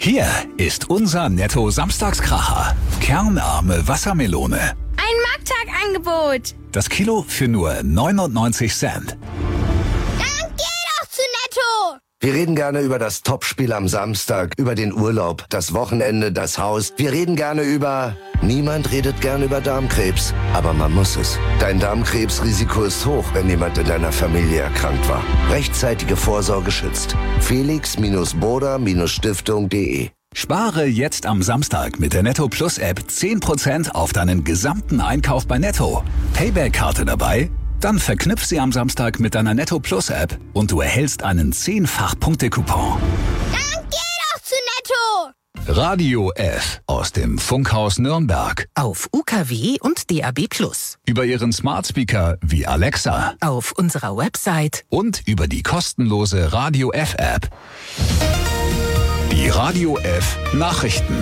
Hier ist unser Netto-Samstagskracher. Kernarme Wassermelone. Ein Markttagangebot. Das Kilo für nur 99 Cent. Dann geh doch zu Netto. Wir reden gerne über das Topspiel am Samstag, über den Urlaub, das Wochenende, das Haus. Wir reden gerne über... Niemand redet gern über Darmkrebs, aber man muss es. Dein Darmkrebsrisiko ist hoch, wenn jemand in deiner Familie erkrankt war. Rechtzeitige Vorsorge schützt. Felix-Boda-Stiftung.de. Spare jetzt am Samstag mit der Netto Plus App 10% auf deinen gesamten Einkauf bei Netto. Payback-Karte dabei? Dann verknüpf sie am Samstag mit deiner Netto Plus App und du erhältst einen 10-fach-Punkte-Coupon. Dann geh doch zu Netto. Radio F aus dem Funkhaus Nürnberg. Auf UKW und DAB+. Über Ihren Smart Speaker wie Alexa. Auf unserer Website. Und über die kostenlose Radio F App. Die Radio F Nachrichten.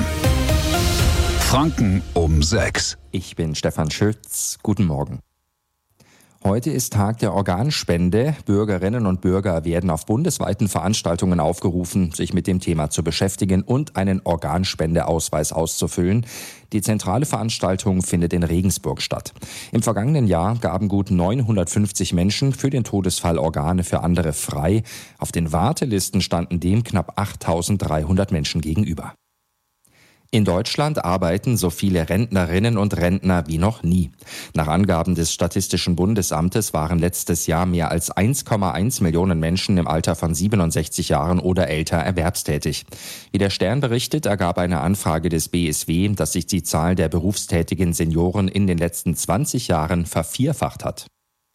Franken um 6. Ich bin Stefan Schütz. Guten Morgen. Heute ist Tag der Organspende. Bürgerinnen und Bürger werden auf bundesweiten Veranstaltungen aufgerufen, sich mit dem Thema zu beschäftigen und einen Organspendeausweis auszufüllen. Die zentrale Veranstaltung findet in Regensburg statt. Im vergangenen Jahr gaben gut 950 Menschen für den Todesfall Organe für andere frei. Auf den Wartelisten standen dem knapp 8.300 Menschen gegenüber. In Deutschland arbeiten so viele Rentnerinnen und Rentner wie noch nie. Nach Angaben des Statistischen Bundesamtes waren letztes Jahr mehr als 1,1 Millionen Menschen im Alter von 67 Jahren oder älter erwerbstätig. Wie der Stern berichtet, ergab eine Anfrage des BSW, dass sich die Zahl der berufstätigen Senioren in den letzten 20 Jahren vervierfacht hat.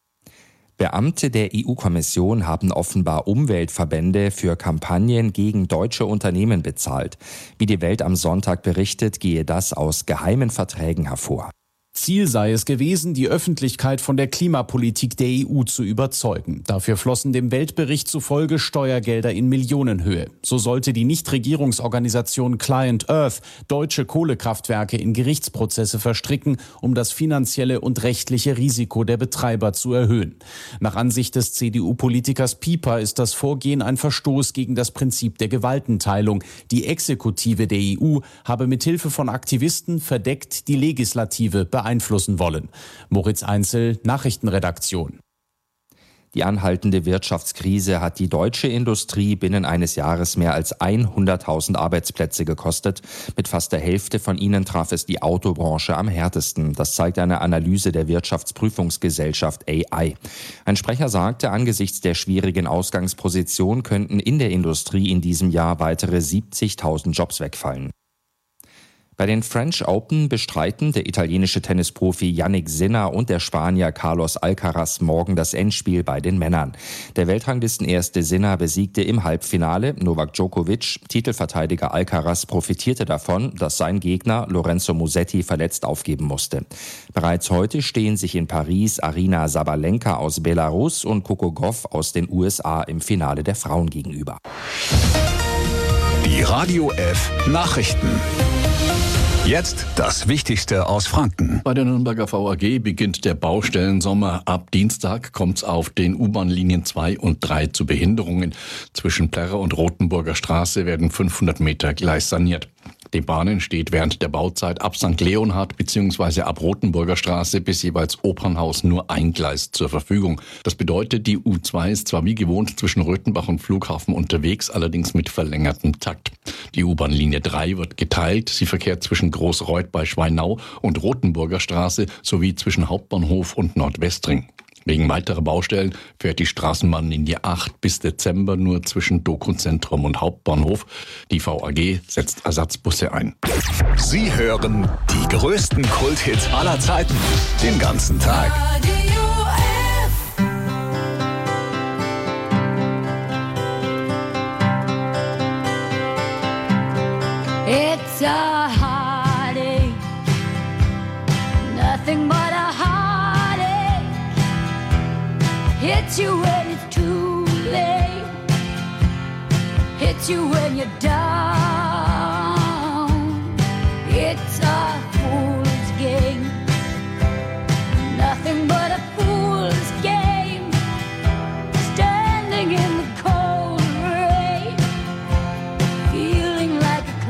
Beamte der EU-Kommission haben offenbar Umweltverbände für Kampagnen gegen deutsche Unternehmen bezahlt. Wie die Welt am Sonntag berichtet, gehe das aus geheimen Verträgen hervor. Ziel sei es gewesen, die Öffentlichkeit von der Klimapolitik der EU zu überzeugen. Dafür flossen dem Weltbericht zufolge Steuergelder in Millionenhöhe. So sollte die Nichtregierungsorganisation Client Earth deutsche Kohlekraftwerke in Gerichtsprozesse verstricken, um das finanzielle und rechtliche Risiko der Betreiber zu erhöhen. Nach Ansicht des CDU-Politikers Pieper ist das Vorgehen ein Verstoß gegen das Prinzip der Gewaltenteilung. Die Exekutive der EU habe mithilfe von Aktivisten verdeckt die Legislative beeinflussen wollen. Moritz Einzel, Nachrichtenredaktion. Die anhaltende Wirtschaftskrise hat die deutsche Industrie binnen eines Jahres mehr als 100.000 Arbeitsplätze gekostet. Mit fast der Hälfte von ihnen traf es die Autobranche am härtesten. Das zeigt eine Analyse der Wirtschaftsprüfungsgesellschaft AI. Ein Sprecher sagte, angesichts der schwierigen Ausgangsposition könnten in der Industrie in diesem Jahr weitere 70.000 Jobs wegfallen. Bei den French Open bestreiten der italienische Tennisprofi Jannik Sinner und der Spanier Carlos Alcaraz morgen das Endspiel bei den Männern. Der Weltranglistenerste Sinner besiegte im Halbfinale Novak Djokovic. Titelverteidiger Alcaraz profitierte davon, dass sein Gegner Lorenzo Musetti verletzt aufgeben musste. Bereits heute stehen sich in Paris Aryna Sabalenka aus Belarus und Coco Gauff aus den USA im Finale der Frauen gegenüber. Die Radio F Nachrichten. Jetzt das Wichtigste aus Franken. Bei der Nürnberger VAG beginnt der Baustellensommer. Ab Dienstag kommt es auf den U-Bahn-Linien 2 und 3 zu Behinderungen. Zwischen Plärrer und Rothenburger Straße werden 500 Meter Gleis saniert. Den Bahnen steht während der Bauzeit ab St. Leonhard bzw. ab Rothenburger Straße bis jeweils Opernhaus nur ein Gleis zur Verfügung. Das bedeutet, die U2 ist zwar wie gewohnt zwischen Röthenbach und Flughafen unterwegs, allerdings mit verlängertem Takt. Die U-Bahn-Linie 3 wird geteilt. Sie verkehrt zwischen Großreuth bei Schweinau und Rothenburger Straße sowie zwischen Hauptbahnhof und Nordwestring. Wegen weiterer Baustellen fährt die Straßenbahnlinie 8 bis Dezember nur zwischen Doku-Zentrum und Hauptbahnhof. Die VAG setzt Ersatzbusse ein. Sie hören die größten Kulthits aller Zeiten den ganzen Tag. It's a heartache, nothing but a heartache. Hits you when it's too late, hits you when you're down. It's a fool's game, nothing but a fool's game. Standing in the cold rain, feeling like a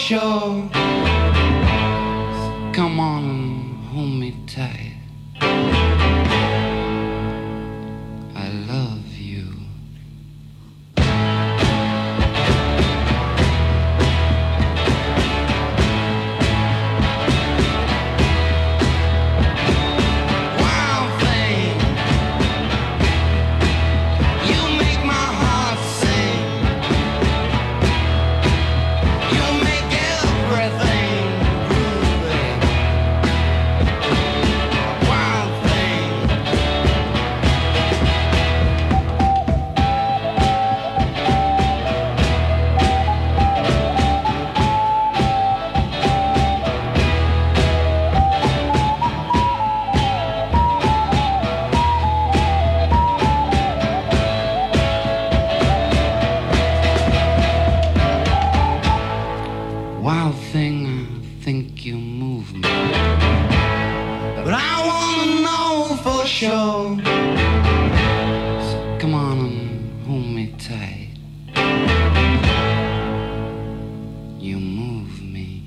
sure. Come on and hold me tight. I love you. Wild thing, you make my heart sing. You make everything groovy. Wild thing. Wild thing, I think you move me. But I wanna know for sure. So come on and hold me tight. You move me.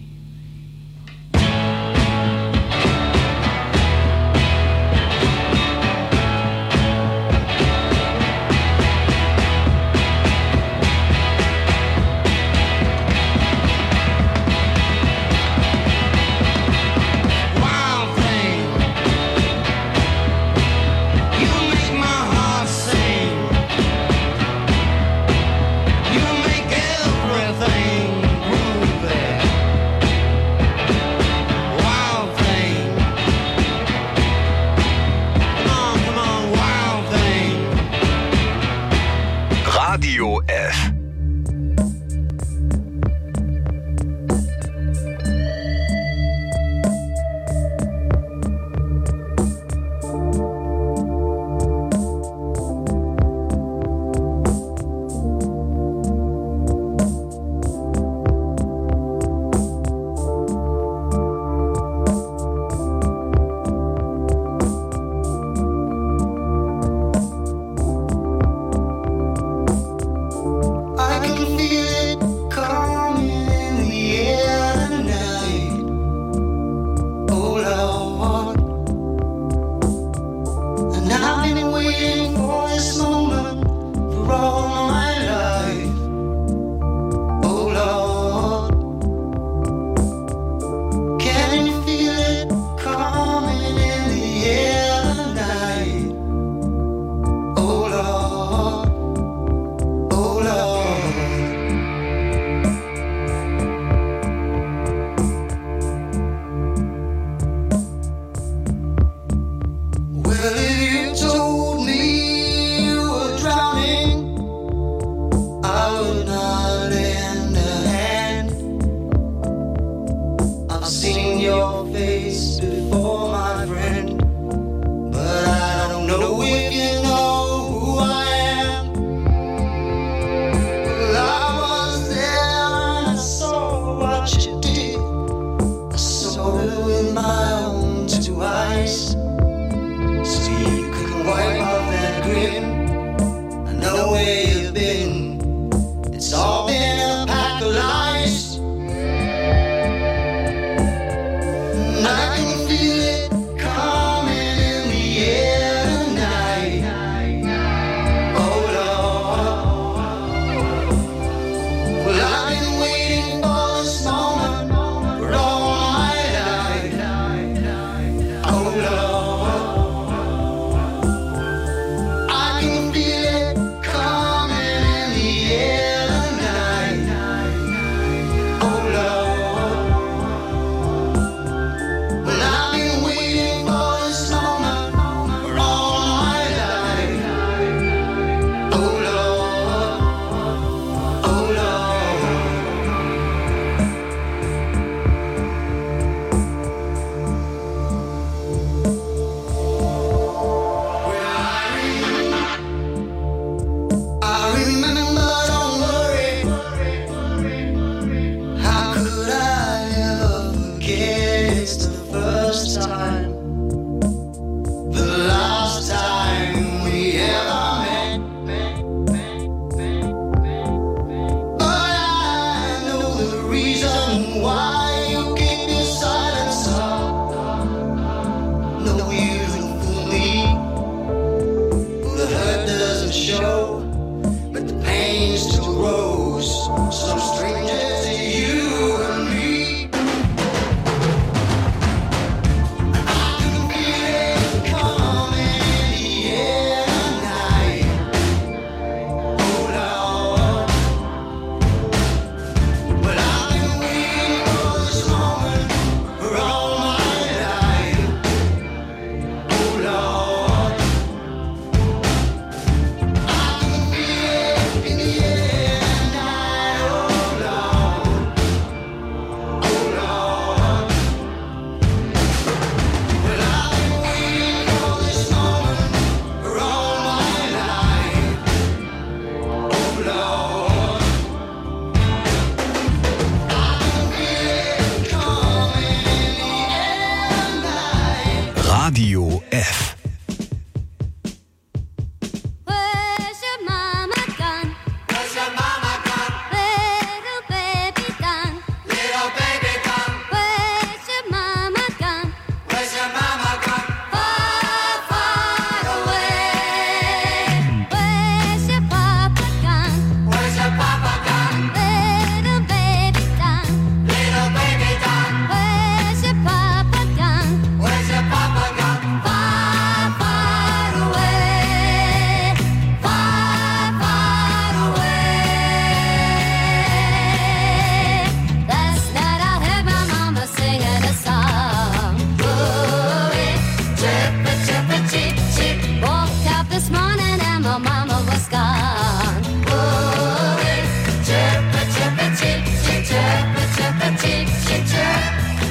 Wild thing, Radio F. Where's your mama gone? Where's your mama gone? Little baby gone. Little baby gone. Where's your mama gone? Where's your mama gone? Far, far away. Where's your papa gone? Where's your papa gone? Little baby gone. Little baby gone. Where's your papa gone? Where's your papa gone? Far, far away. Far, far away. Last night I heard my mama singing a song. Ooh-wee, chirpa, chirpa, cheep, cheep. Woke up this morning and my mama was gone. Ooh-wee, chirpa, chirpa, cheep, cheep, chirpa, chirpa, cheep, cheep, chirp.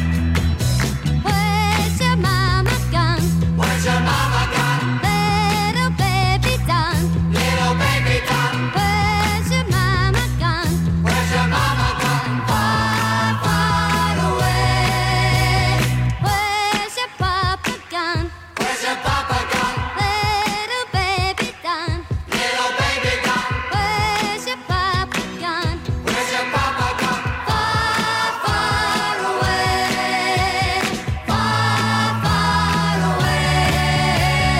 Where's your mama gone? Where's your mama gone? Little baby done. Little baby done. Where's your mama gone? Where's your mama gone? Far, far away. Where's your papa gone? Where's your papa gone? Little baby done. Little baby done. Where's your papa gone? Where's your papa gone? Far, far away. Far, far away.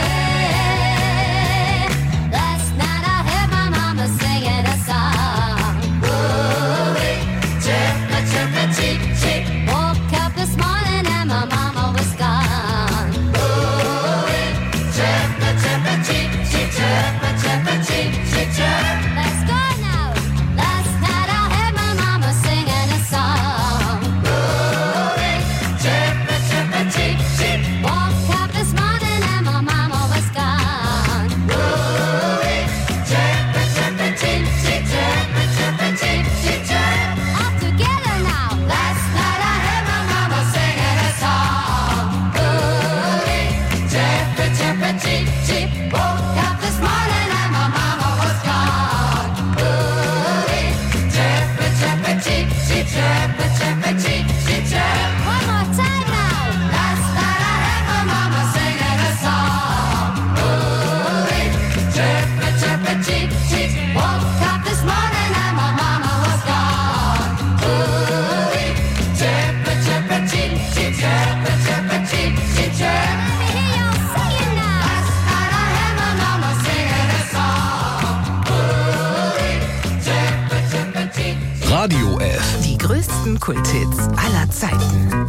Last night I heard my mama singing a song. Ooh-wee, chirpa, chirpa, cheep, cheep. Woke up this morning and my mama was gone. Ooh-wee, chirpa, chirpa, cheep, cheep, chirpa, chirpa, cheep, cheep, chirp. Let's go now. Last night I heard my mama singing a song. Ooh-wee, chirpa, chirpa, cheep, cheep. Woke up this morning and my mama was gone. Ooh-wee, chirpa, chirpa, cheep, cheep, chirpa, chirpa, cheep, cheep, chirp. All together now. Last night I heard my mama singing a song. Ooh-wee, chirpa, chirpa, cheep, cheep. Woke up this morning and my mama was gone. Ooh-wee, chirpa, chirpa, cheep, cheep, chirpa, chirpa, cheep, cheep, chirp. One more time now. Last night I heard my mama singing a song. Ooh-wee, chirpa, chirpa, cheep, cheep. Woke up this morning and my mama was gone. Ooh-wee, chirpa, chirpa, cheep, cheep, chirpa, chirpa, cheep, cheep, chirp. Let me hear y'all singing now. Last night I heard my mama singing a song. Ooh-wee, chirpa, chirpa, cheep, cheep. Radio F. Die größten Kulthits aller Zeiten.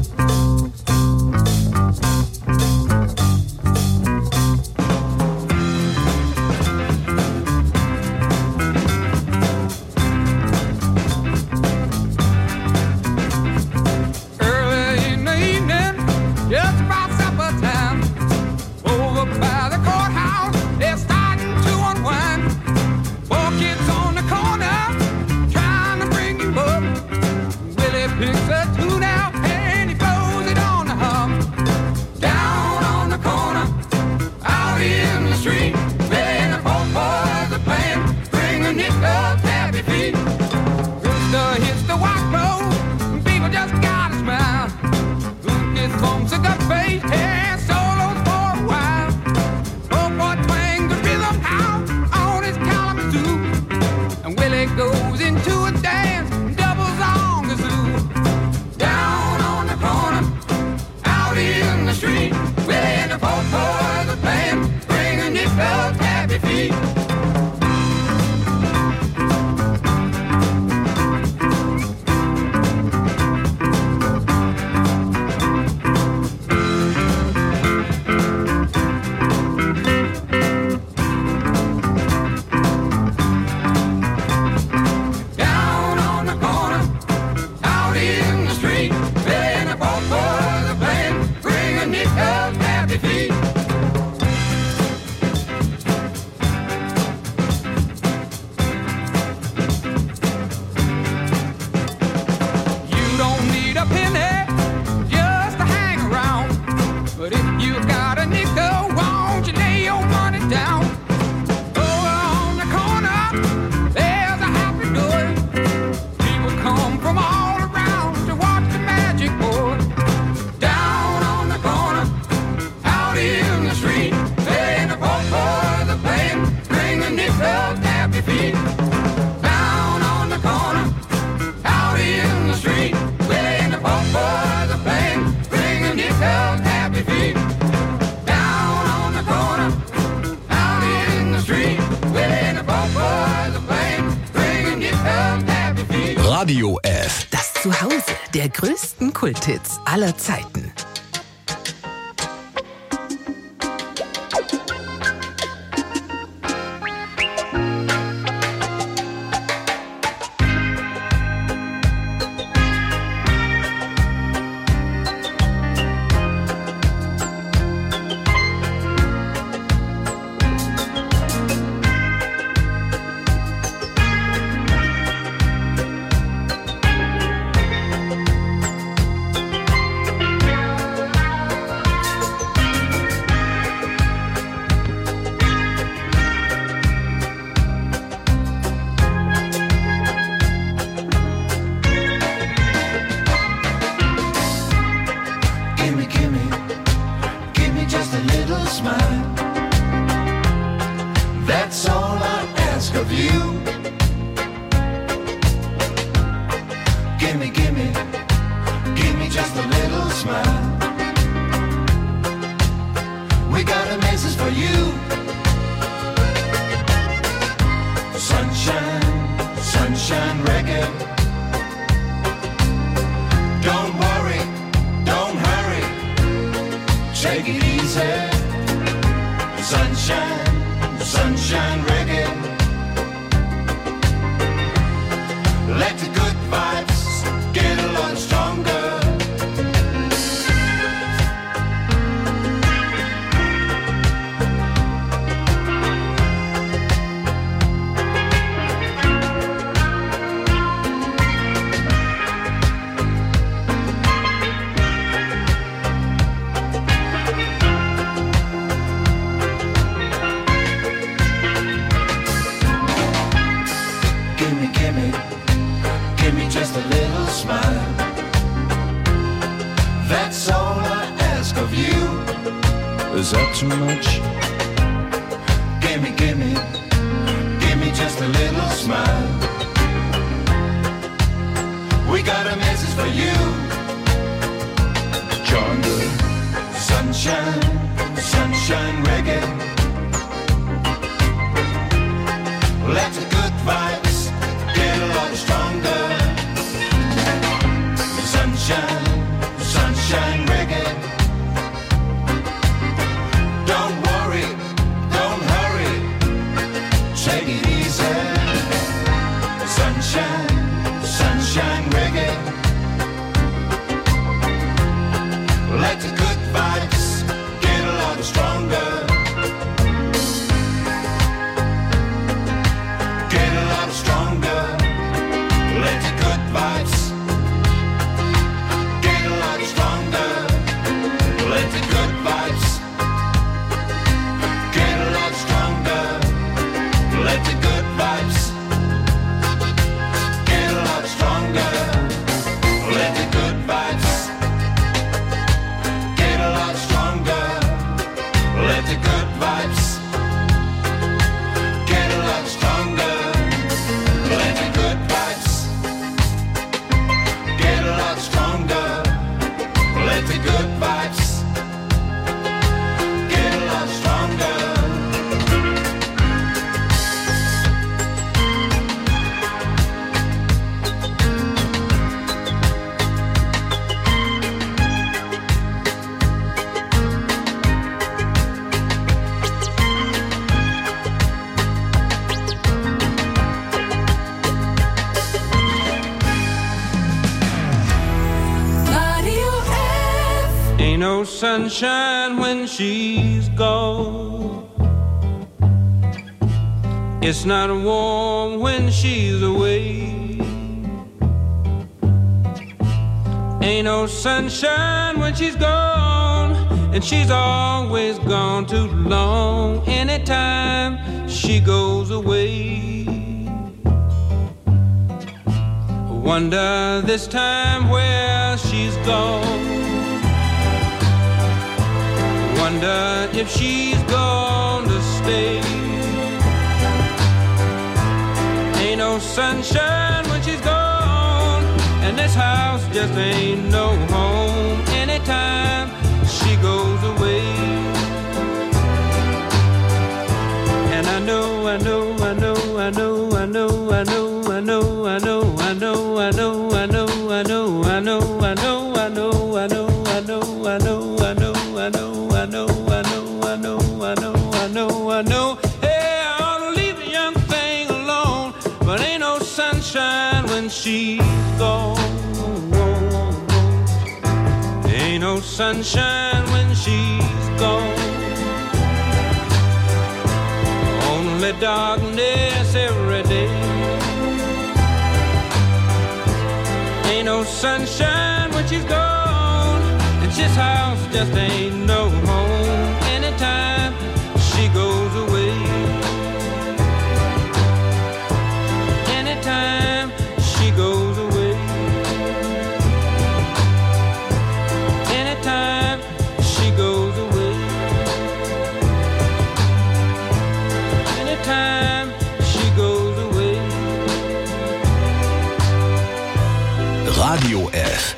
Early in the evening, just about supper time, over by the courthouse, they're starting to unwind. Four kids on the corner, trying to bring him up. Willie picks a tune out and he blows it on the hum. Down on the corner, out in the street, Willie and the poor boys are playing, bring a nickel happy feet. Rooster hits the white clothes, people just gotta smile. Lucas bumps a gut face and solos for a while. Poor boy twangs the rhythm out on his Kalamazoo, and Willie goes into a dance, doubles on the zoo. Radio F. Das Zuhause der größten Kulthits aller Zeiten. Is that too much? Gimme just a little smile. We got a message for you, Jungle. Sunshine reggae. Let the good vibes get a lot stronger. Sunshine reggae. Don't worry, don't hurry, take it easy. Sunshine reggae. Let the good vibes get a lot stronger. Get a lot stronger. Let the good vibes get a lot stronger. Let the good vibes get a lot stronger. Let the good vibes get a lot stronger. Let the good vibes get a lot stronger. Let the good vibes get a lot stronger. Let the good vibes get a lot stronger. Let the good vibes get a lot stronger. Ain't no sunshine when she's gone. It's not warm when she's away. Ain't no sunshine when she's gone, and she's always gone too long. Anytime she goes away, wonder this time where she's gone. Wonder if she's gonna stay. Ain't no sunshine when she's gone, and this house just ain't no home. Anytime she goes away. And I know when she's gone. Ain't no sunshine when she's gone. Only darkness every day. Ain't no sunshine when she's gone. And this house just ain't no home anytime she goes away. Anytime she goes away. Anytime she goes away. Anytime she goes away. Radio F.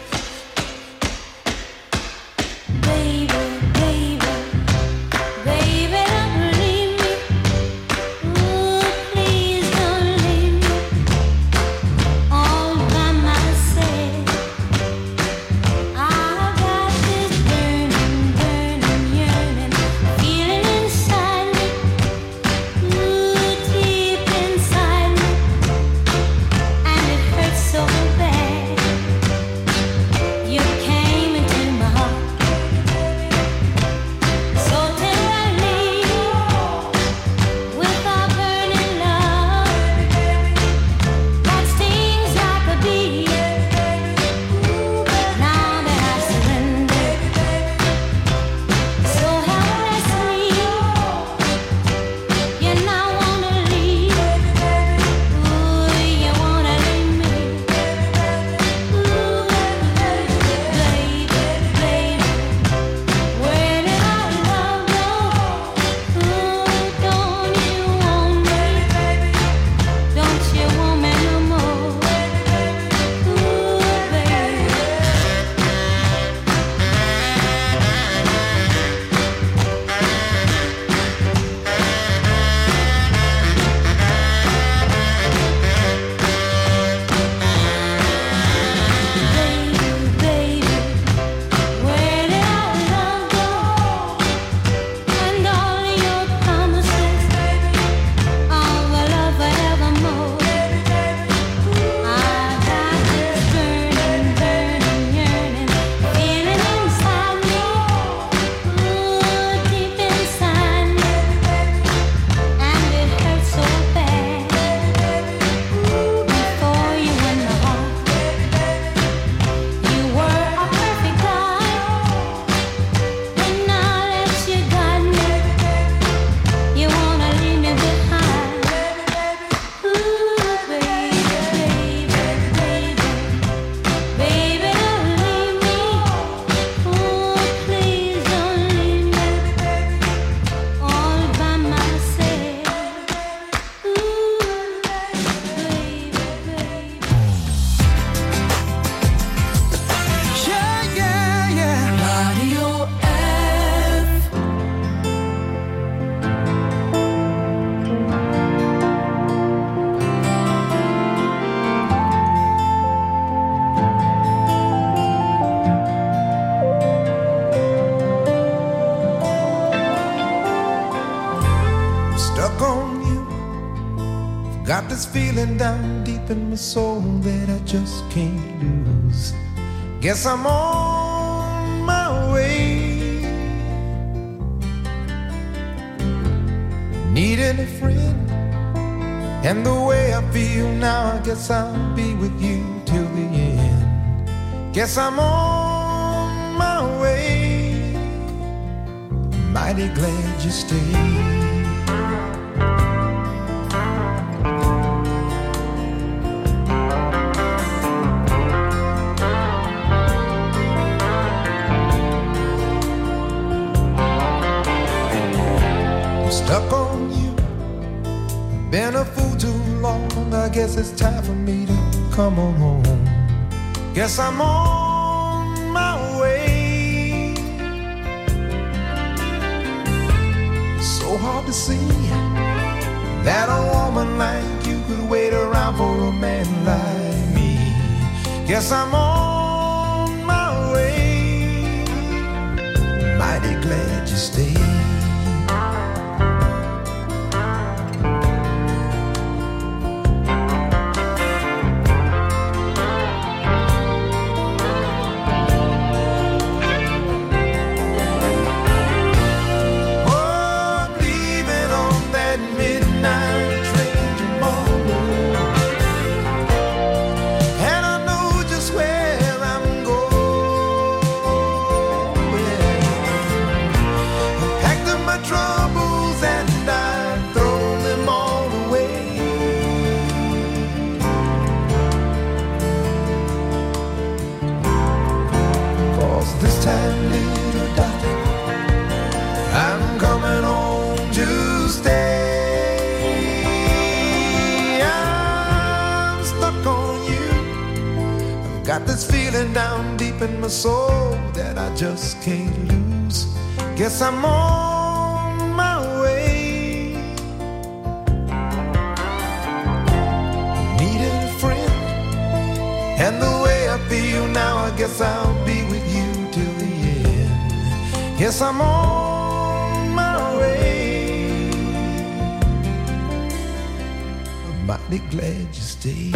Got this feeling down deep in my soul that I just can't lose. Guess I'm on my way. Needing a friend, and the way I feel now, I guess I'll be with you till the end. Guess I'm on my way. Mighty glad you stayed. Stuck on you, been a fool too long. I guess it's time for me to come on home. Guess I'm on my way. So hard to see that a woman like you could wait around for a man like me. Guess I'm on my way. Mighty glad you stayed. Got this feeling down deep in my soul that I just can't lose. Guess I'm on my way. Needed a friend, and the way I feel now, I guess I'll be with you till the end. Yes, I'm on my way. I'm mighty glad you stayed.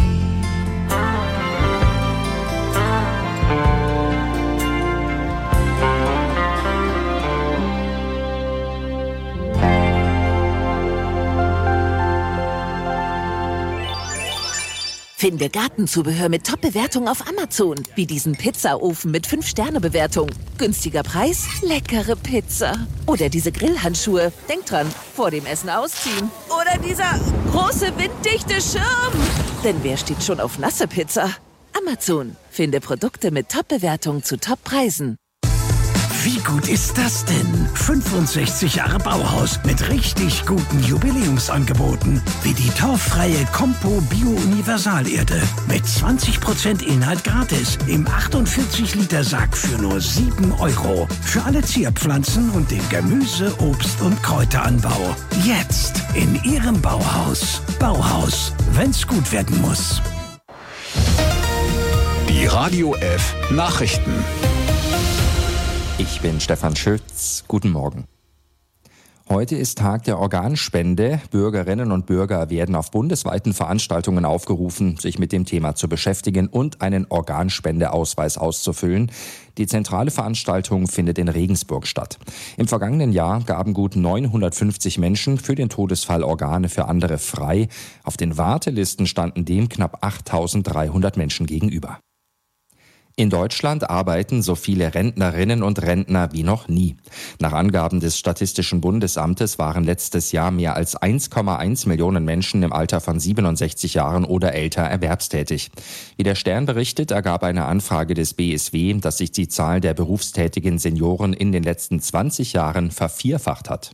Finde Gartenzubehör mit Top-Bewertung auf Amazon. Wie diesen Pizzaofen mit 5-Sterne-Bewertung. Günstiger Preis, leckere Pizza. Oder diese Grillhandschuhe. Denk dran, vor dem Essen ausziehen. Oder dieser große winddichte Schirm. Denn wer steht schon auf nasse Pizza? Amazon. Finde Produkte mit Top-Bewertung zu Top-Preisen. Wie gut ist das denn? 65 Jahre Bauhaus mit richtig guten Jubiläumsangeboten. Wie die torffreie Compo Bio-Universalerde. Mit 20% Inhalt gratis. Im 48-Liter-Sack für nur 7 €. Für alle Zierpflanzen und den Gemüse-, Obst- und Kräuteranbau. Jetzt in Ihrem Bauhaus. Bauhaus, wenn's gut werden muss. Die Radio F Nachrichten. Ich bin Stefan Schütz. Guten Morgen. Heute ist Tag der Organspende. Bürgerinnen und Bürger werden auf bundesweiten Veranstaltungen aufgerufen, sich mit dem Thema zu beschäftigen und einen Organspendeausweis auszufüllen. Die zentrale Veranstaltung findet in Regensburg statt. Im vergangenen Jahr gaben gut 950 Menschen für den Todesfall Organe für andere frei. Auf den Wartelisten standen dem knapp 8.300 Menschen gegenüber. In Deutschland arbeiten so viele Rentnerinnen und Rentner wie noch nie. Nach Angaben des Statistischen Bundesamtes waren letztes Jahr mehr als 1,1 Millionen Menschen im Alter von 67 Jahren oder älter erwerbstätig. Wie der Stern berichtet, ergab eine Anfrage des BSW, dass sich die Zahl der berufstätigen Senioren in den letzten 20 Jahren vervierfacht hat.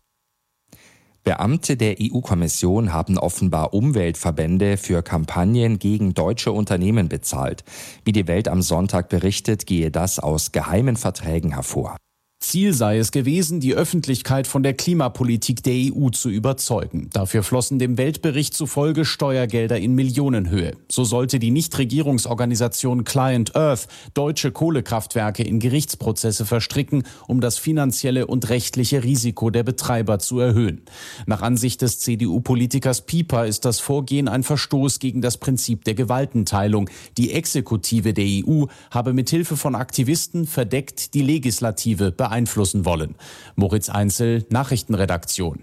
Beamte der EU-Kommission haben offenbar Umweltverbände für Kampagnen gegen deutsche Unternehmen bezahlt. Wie die Welt am Sonntag berichtet, gehe das aus geheimen Verträgen hervor. Ziel sei es gewesen, die Öffentlichkeit von der Klimapolitik der EU zu überzeugen. Dafür flossen dem Weltbericht zufolge Steuergelder in Millionenhöhe. So sollte die Nichtregierungsorganisation Client Earth deutsche Kohlekraftwerke in Gerichtsprozesse verstricken, um das finanzielle und rechtliche Risiko der Betreiber zu erhöhen. Nach Ansicht des CDU-Politikers Pieper ist das Vorgehen ein Verstoß gegen das Prinzip der Gewaltenteilung. Die Exekutive der EU habe mithilfe von Aktivisten verdeckt die Legislative beeinflussen wollen. Moritz Einzel, Nachrichtenredaktion.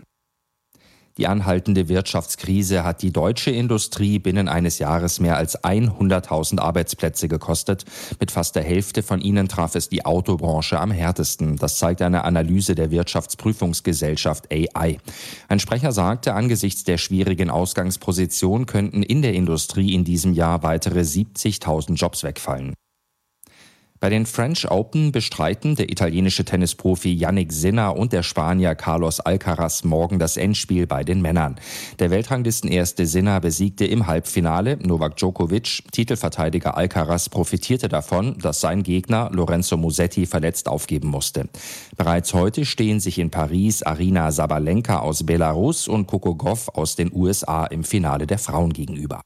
Die anhaltende Wirtschaftskrise hat die deutsche Industrie binnen eines Jahres mehr als 100.000 Arbeitsplätze gekostet. Mit fast der Hälfte von ihnen traf es die Autobranche am härtesten. Das zeigt eine Analyse der Wirtschaftsprüfungsgesellschaft AI. Ein Sprecher sagte, angesichts der schwierigen Ausgangsposition könnten in der Industrie in diesem Jahr weitere 70.000 Jobs wegfallen. Bei den French Open bestreiten der italienische Tennisprofi Jannik Sinner und der Spanier Carlos Alcaraz morgen das Endspiel bei den Männern. Der Weltranglistenerste Sinner besiegte im Halbfinale Novak Djokovic. Titelverteidiger Alcaraz profitierte davon, dass sein Gegner Lorenzo Musetti verletzt aufgeben musste. Bereits heute stehen sich in Paris Aryna Sabalenka aus Belarus und Coco Gauff aus den USA im Finale der Frauen gegenüber.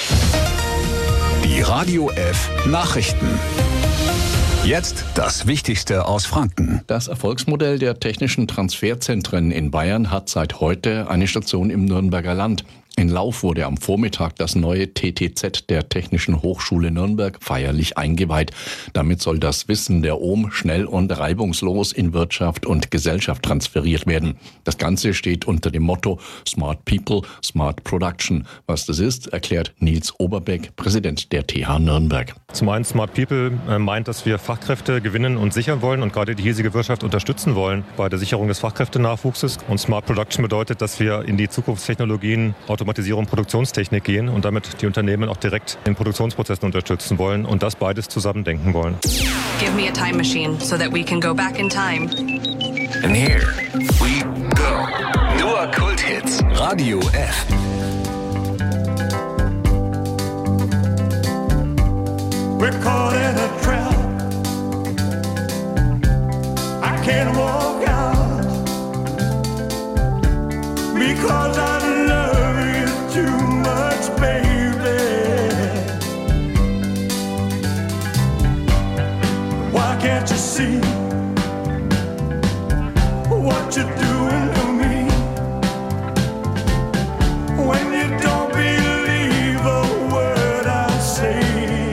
Die Radio F Nachrichten. Jetzt das Wichtigste aus Franken. Das Erfolgsmodell der technischen Transferzentren in Bayern hat seit heute eine Station im Nürnberger Land. In Lauf wurde am Vormittag das neue TTZ der Technischen Hochschule Nürnberg feierlich eingeweiht. Damit soll das Wissen der OHM schnell und reibungslos in Wirtschaft und Gesellschaft transferiert werden. Das Ganze steht unter dem Motto Smart People, Smart Production. Was das ist, erklärt Nils Oberbeck, Präsident der TH Nürnberg. Zum einen Smart People meint, dass wir Fachkräfte gewinnen und sichern wollen und gerade die hiesige Wirtschaft unterstützen wollen bei der Sicherung des Fachkräftenachwuchses. Und Smart Production bedeutet, dass wir in die Zukunftstechnologien Automatisierung, Produktionstechnik gehen und damit die Unternehmen auch direkt in Produktionsprozessen unterstützen wollen und das beides zusammen denken wollen. Give me a time machine so that we can go back in time. And here we go. Nur Kulthits. Radio F. We're caught can't you see what you're doing to me? When you don't believe a word I say,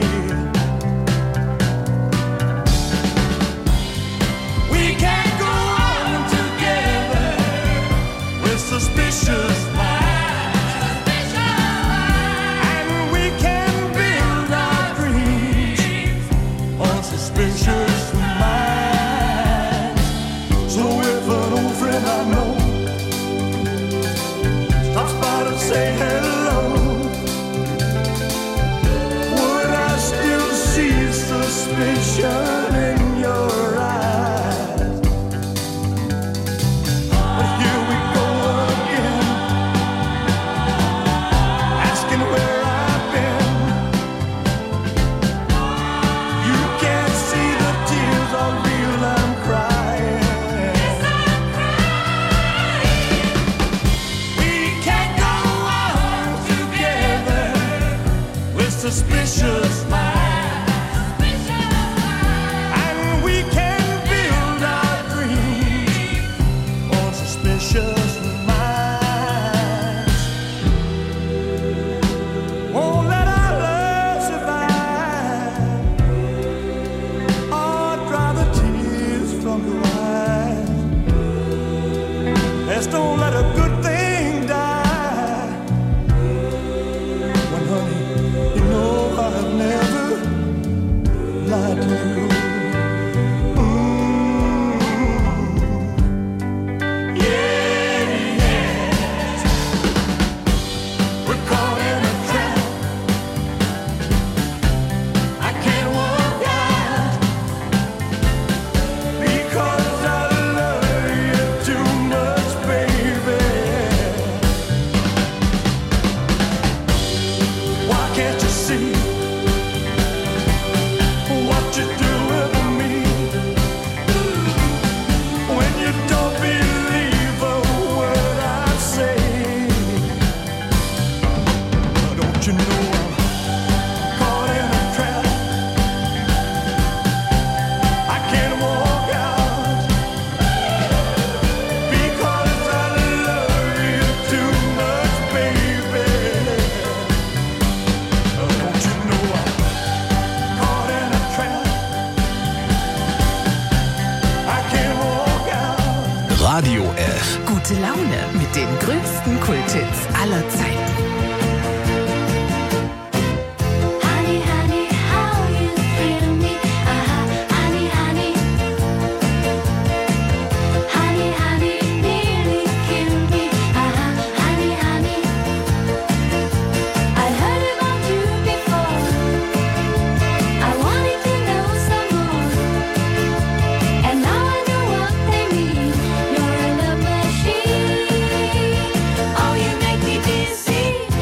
we can't go on together with suspicious minds, and we can build our dreams on suspicious minds. So if an old friend I know stops by to say hello, would I still see suspicion in your eyes? But here we go again, asking where I've been. You can't see the tears are real, I'm crying. We can't go on together with suspicious minds, and we can build our dreams on suspicious minds. Won't let our love survive, or dry the tears from your eyes. Let's don't let a good thing die. When honey, you know I've never lied to you. Yes, we're caught in a trap. I can't walk out because I love you too much, baby. Why can't you see what you're doing to me? When you don't believe a word I say, don't you know I'm caught in a trap? I can't walk out because I love you too much, baby. Don't you know I'm caught in a trap? I can't walk out. Radio F. Gute Laune mit den größten Kulthits aller Zeiten. Honey, honey, how you feel me? Honey, honey. Honey, honey, nearly killed me. Honey, honey. I heard about you before. I wanted to know some more. And now I know what they mean. You're a love machine. Oh, you make me dizzy.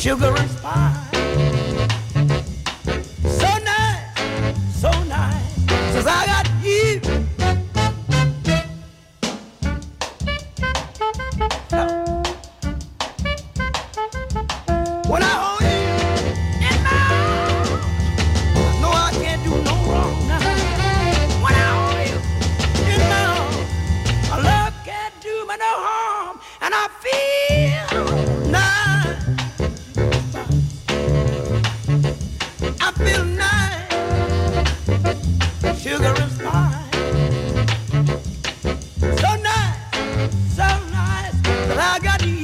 sugar and spice. So nice, since I got you. When I hold you in my arms, I know I can't do no wrong now. When I hold you in my arms, my love can't do me no harm, and I feel nice. I feel nice, sugar and spice. So nice, that I got you.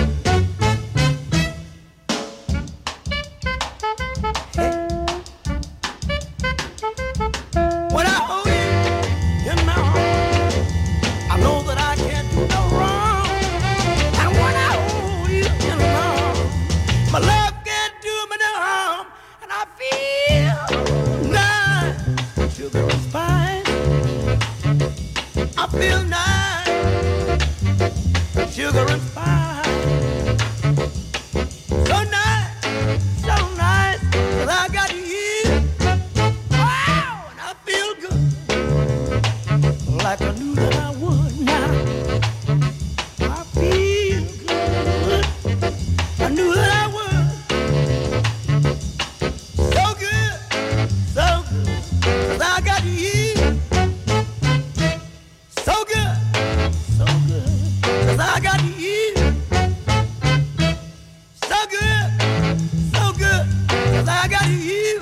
When I hold you in my arms, I know that I can't do no wrong. And when I hold you in my arms, my love can't do me no harm, and I feel nice, sugar and spice. I feel nice, sugar and spice. So nice, that I got you. Wow, and I feel good, like I knew that I would now. I feel good, I knew that I would. So good, 'cause I got you. So good, 'cause I got you. So good, 'cause I got you.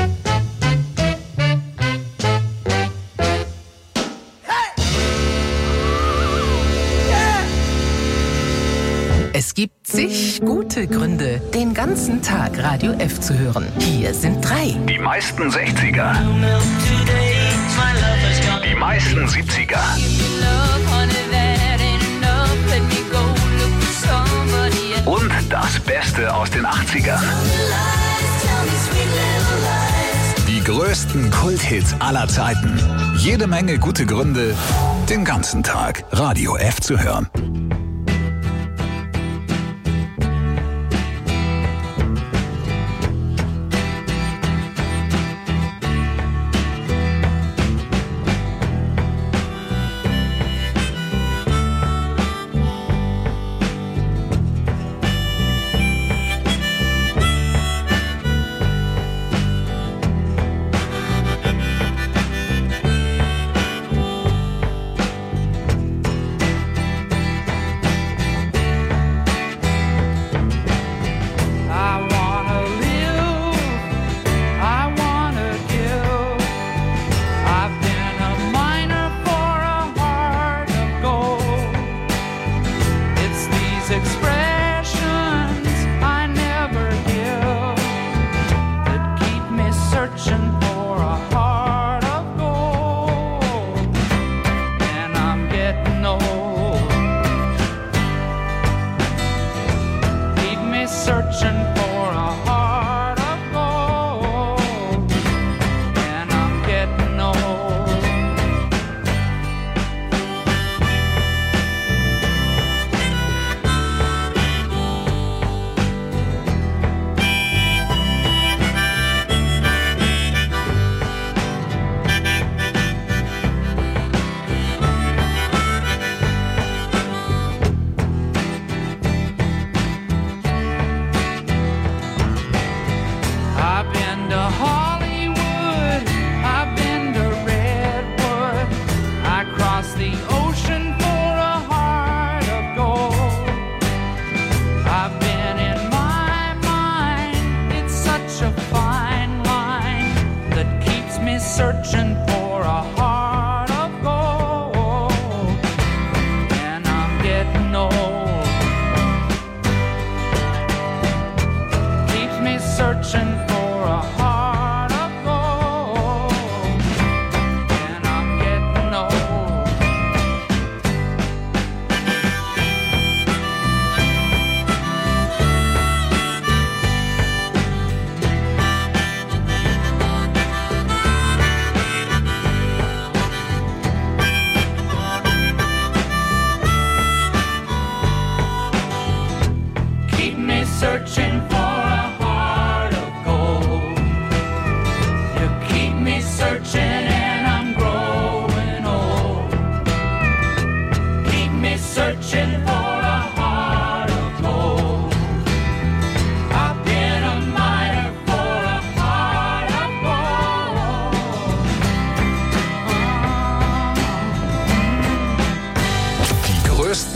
Es gibt zig gute Gründe, den ganzen Tag Radio F zu hören. Hier sind 3. Die meisten 60er. Die meisten 70er. Und das Beste aus den 80er. Die größten Kulthits aller Zeiten. Jede Menge gute Gründe, den ganzen Tag Radio F zu hören.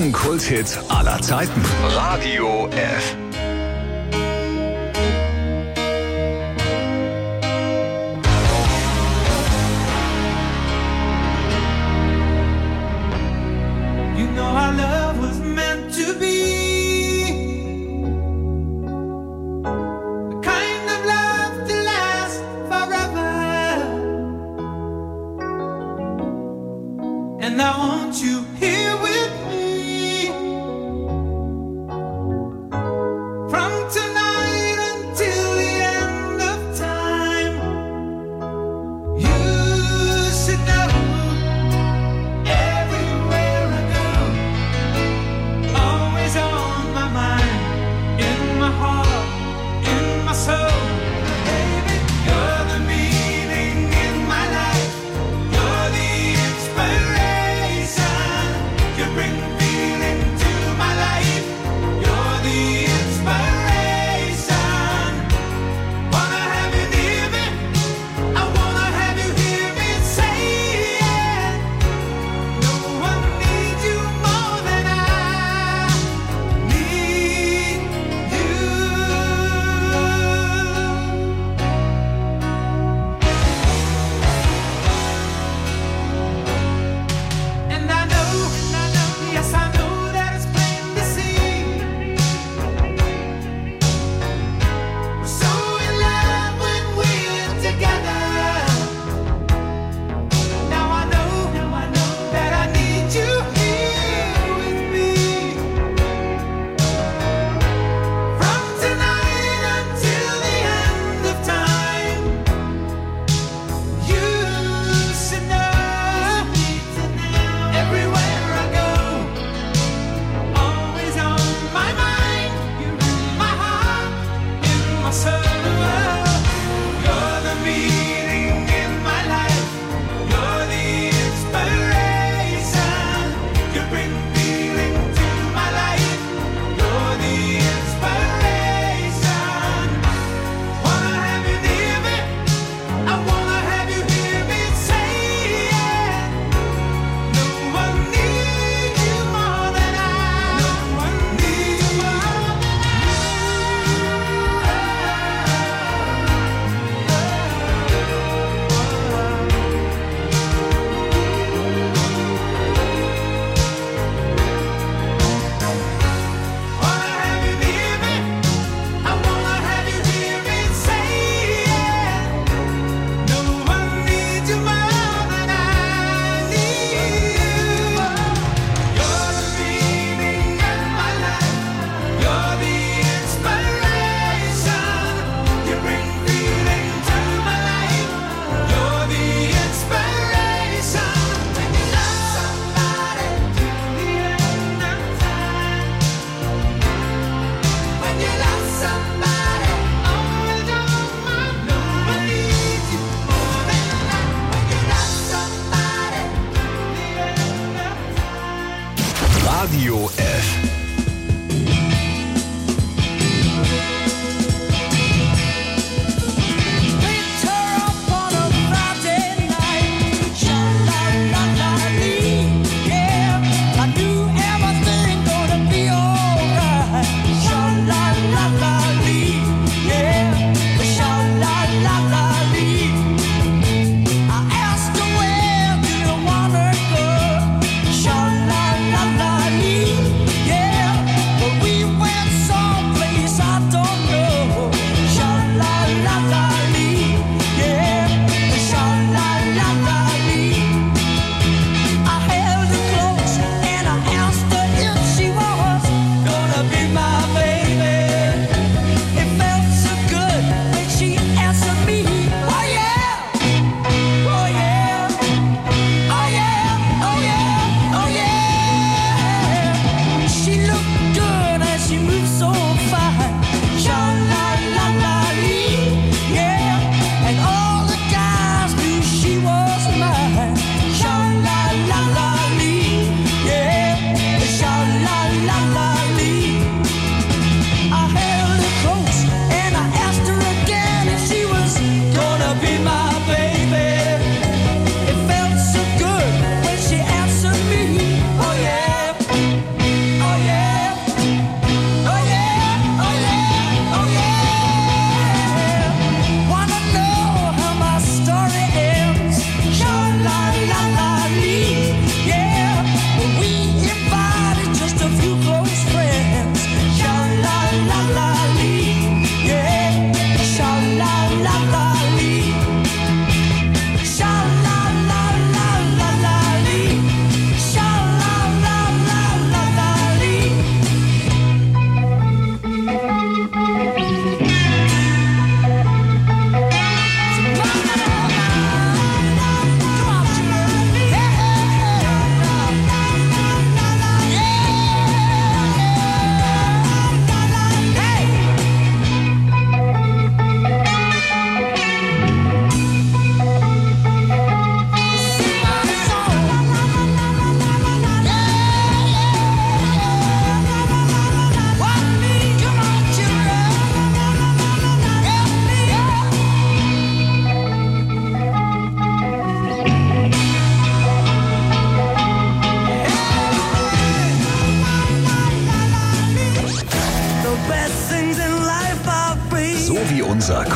größten Kulthit aller Zeiten. Radio F. You know our love was meant to be the kind of love to last forever. And I want you here with me.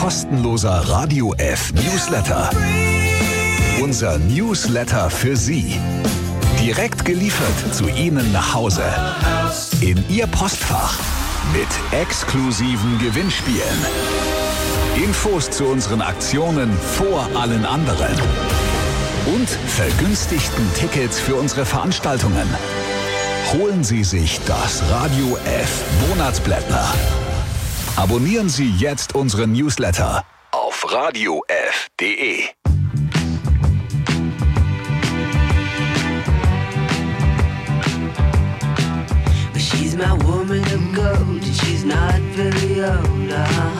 kostenloser Radio F Newsletter. Unser Newsletter für Sie. Direkt geliefert zu Ihnen nach Hause. In Ihr Postfach. Mit exklusiven Gewinnspielen. Infos zu unseren Aktionen vor allen anderen. Und vergünstigten Tickets für unsere Veranstaltungen. Holen Sie sich das Radio F Monatsblättler. Abonnieren Sie jetzt unseren Newsletter auf radiof.de. She's my woman of gold, and she's not very old.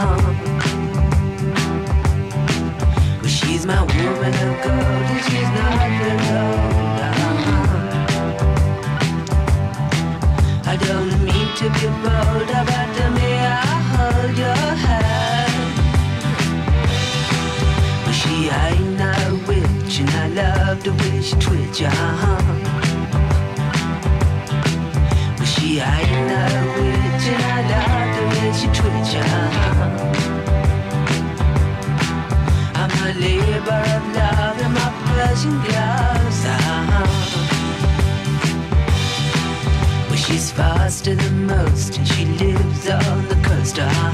Well, she's my woman of gold, and she's not very old. I don't mean to be bold, but may I hold your hand? Well, she ain't no witch, and I love the way she twitch. She ain't no witch, and I love the way she twitch. I'm a labor of love in my Persian gloves. Well, she's faster than most, and she lives on the coast.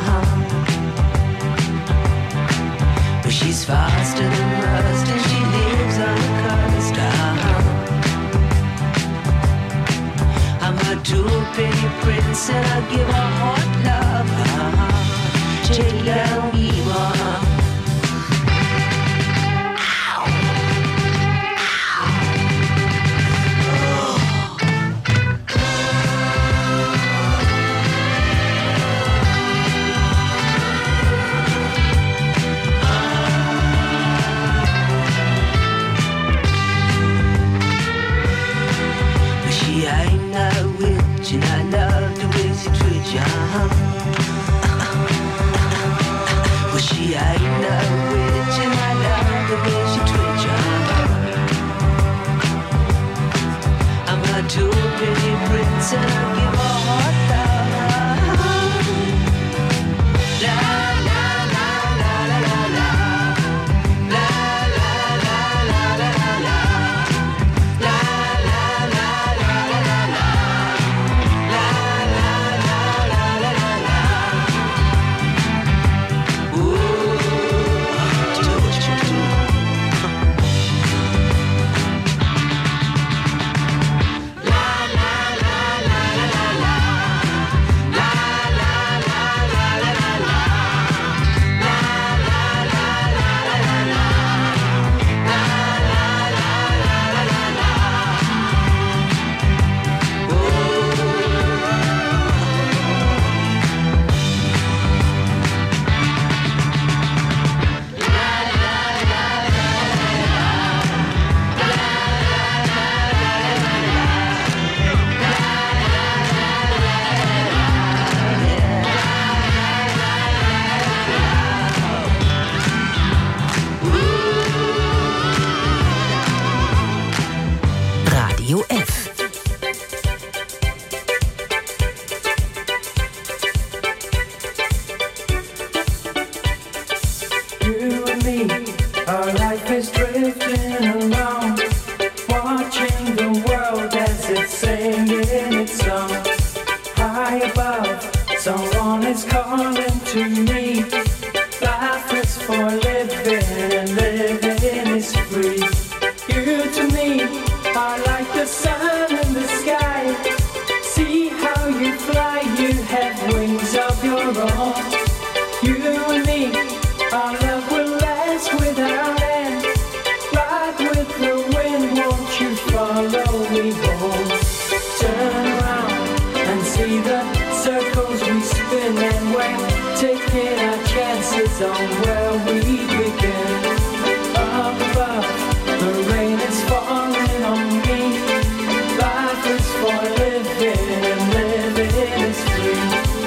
Well, she's faster than most, and she lives on the coast. I'm a two-penny prince, and I give her hot love. Take down evil. And I love the way she treats you. Well, she ain't no witch, and I love the way she treats you. I'm a two-penny prince, and I give her hot love. La la la la la la la. La la la la la la la. La la la la la la la.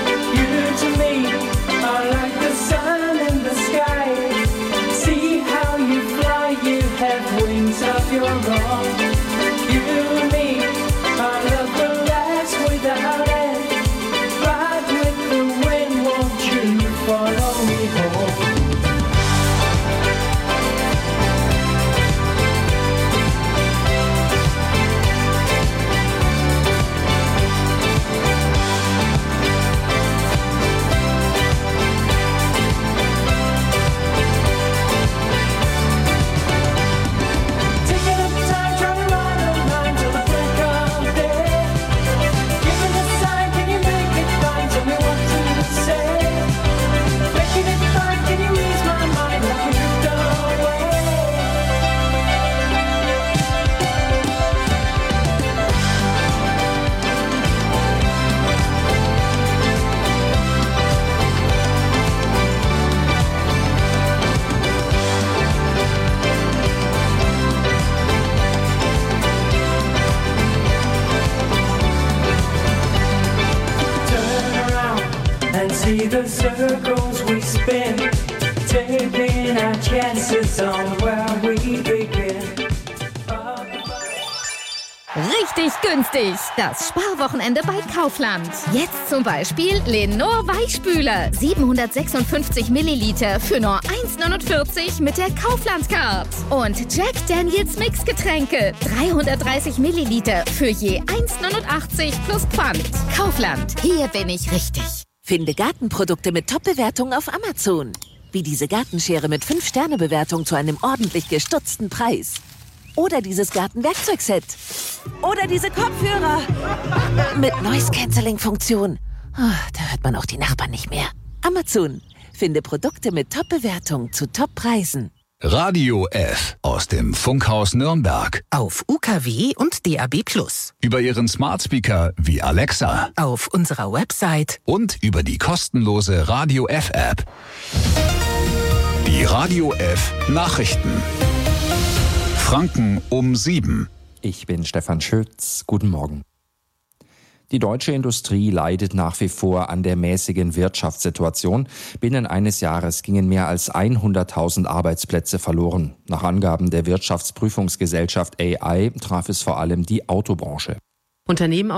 See how see the circles we spin, taking our chances on where we begin. Richtig günstig. Das Sparwochenende bei Kaufland. Jetzt zum Beispiel Lenor Weichspüler. 756 Milliliter für nur 1,49 mit der Kaufland-Card. Und Jack Daniels Mixgetränke. 330 Milliliter für je 1,89 plus Pfand. Kaufland. Hier bin ich richtig. Finde Gartenprodukte mit Top-Bewertungen auf Amazon. Wie diese Gartenschere mit 5-Sterne-Bewertung zu einem ordentlich gestutzten Preis. Oder dieses Gartenwerkzeugset. Oder diese Kopfhörer. Mit Noise-Canceling-Funktion. Oh, da hört man auch die Nachbarn nicht mehr. Amazon. Finde Produkte mit Top-Bewertung zu Top-Preisen. Radio F aus dem Funkhaus Nürnberg. Auf UKW und DAB+. Über Ihren Smartspeaker wie Alexa. Auf unserer Website. Und über die kostenlose Radio F App. Die Radio F Nachrichten. Franken um 7. Ich bin Stefan Schütz. Guten Morgen. Die deutsche Industrie leidet nach wie vor an der mäßigen Wirtschaftssituation. Binnen eines Jahres gingen mehr als 100.000 Arbeitsplätze verloren. Nach Angaben der Wirtschaftsprüfungsgesellschaft AI traf es vor allem die Autobranche. Unternehmen